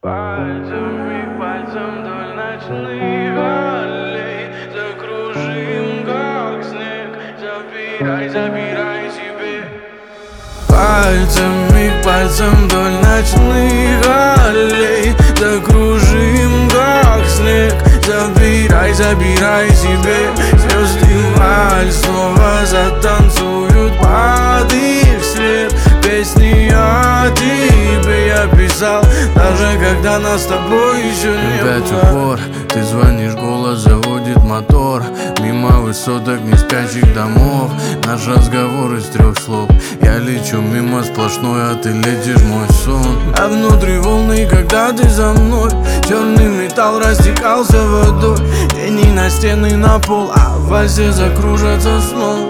Пальцем и пальцем вдоль ночных аллей закружим, как снег. Забирай, забирай себе. Пальцем и пальцем вдоль ночных аллей закружим, как снег. Забирай, забирай себе. Звезды вальс снова затанцуют под их свет. Песни о тебе я писал, даже когда нас с тобой еще не было. Опять упор, ты звонишь, голос заводит мотор. Мимо высоток не спящих домов. Наш разговор из 3 слов. Я лечу мимо сплошной, а ты летишь в мой сон. А внутри волны, когда ты за мной. Черный металл растекался водой. Тени на стены, на пол, а в вальсе закружатся снова.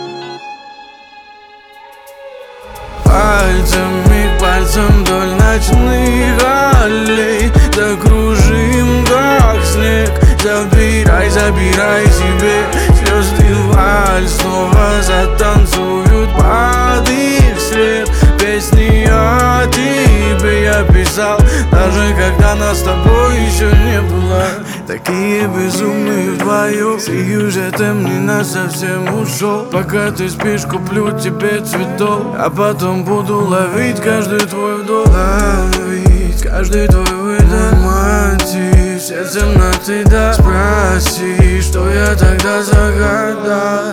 Пальцем и пальцем вдоль ночных аллей закружим, как снег. Забирай, забирай себе. Звезды вальс снова затанцуют под их свет. Песни о тебе я писал, даже когда нас с тобой еще не было. Такие безумные вдвоем. Сию же ты мне совсем ушел. Пока ты спишь, куплю тебе цветов, а потом буду ловить каждый твой вдох. Ловить каждый твой выдох. Мотив, сердцем на ты да. Спроси, что я тогда загадал.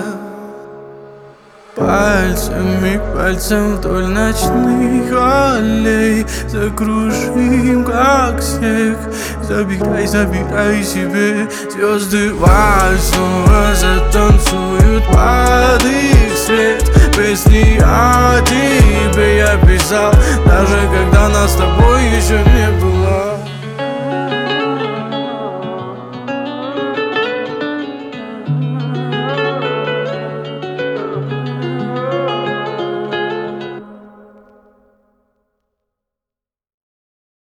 Пальцем и пальцем вдоль ночных аллей закружим, как снег. Забирай, забирай себе. Звезды вальс снова затанцуют под их свет. Песни о тебе я писал, даже когда нас с тобой еще не